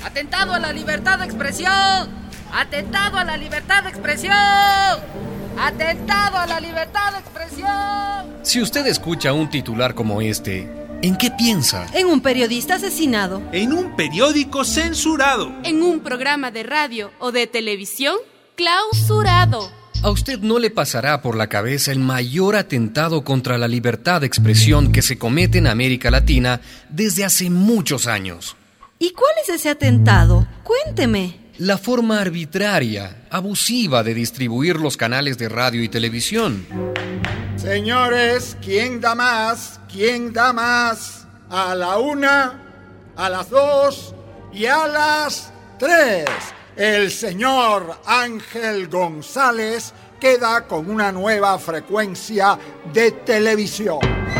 ¡Atentado a la libertad de expresión! ¡Atentado a la libertad de expresión! ¡Atentado a la libertad de expresión! Si usted escucha un titular como este, ¿en qué piensa? En un periodista asesinado. En un periódico censurado. En un programa de radio o de televisión clausurado. A usted no le pasará por la cabeza el mayor atentado contra la libertad de expresión que se comete en América Latina desde hace muchos años. ¿Y cuál es ese atentado? Cuénteme. La forma arbitraria, abusiva de distribuir los canales de radio y televisión. Señores, ¿quién da más? ¿Quién da más? A la 1, a las 2 y a las 3. El señor Ángel González queda con una nueva frecuencia de televisión.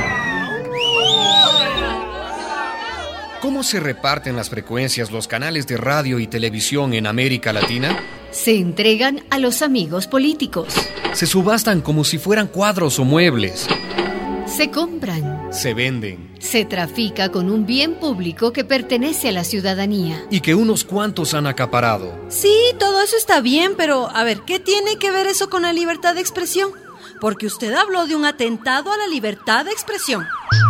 ¿Cómo se reparten las frecuencias, los canales de radio y televisión en América Latina? Se entregan a los amigos políticos. Se subastan como si fueran cuadros o muebles. Se compran. Se venden. Se trafica con un bien público que pertenece a la ciudadanía. Y que unos cuantos han acaparado. Sí, todo eso está bien, pero a ver, ¿qué tiene que ver eso con la libertad de expresión? Porque usted habló de un atentado a la libertad de expresión.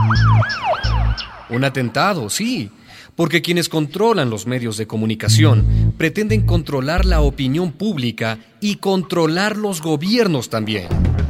Un atentado, sí, porque quienes controlan los medios de comunicación pretenden controlar la opinión pública y controlar los gobiernos también.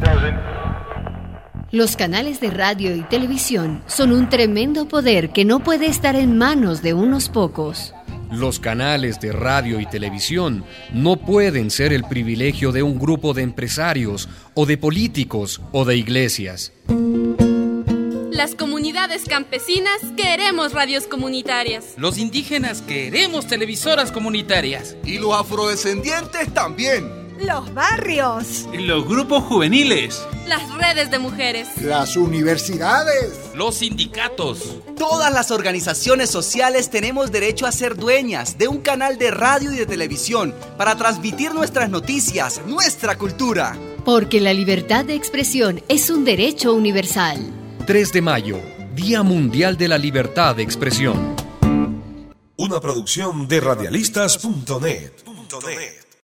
Los canales de radio y televisión son un tremendo poder que no puede estar en manos de unos pocos. Los canales de radio y televisión no pueden ser el privilegio de un grupo de empresarios o de políticos o de iglesias. Las comunidades campesinas queremos radios comunitarias. Los indígenas queremos televisoras comunitarias. Y los afrodescendientes también. Los barrios. Y los grupos juveniles. Las redes de mujeres. Las universidades. Los sindicatos. Todas las organizaciones sociales tenemos derecho a ser dueñas de un canal de radio y de televisión para transmitir nuestras noticias, nuestra cultura. Porque la libertad de expresión es un derecho universal. 3 de mayo, Día Mundial de la Libertad de Expresión. Una producción de radialistas.net.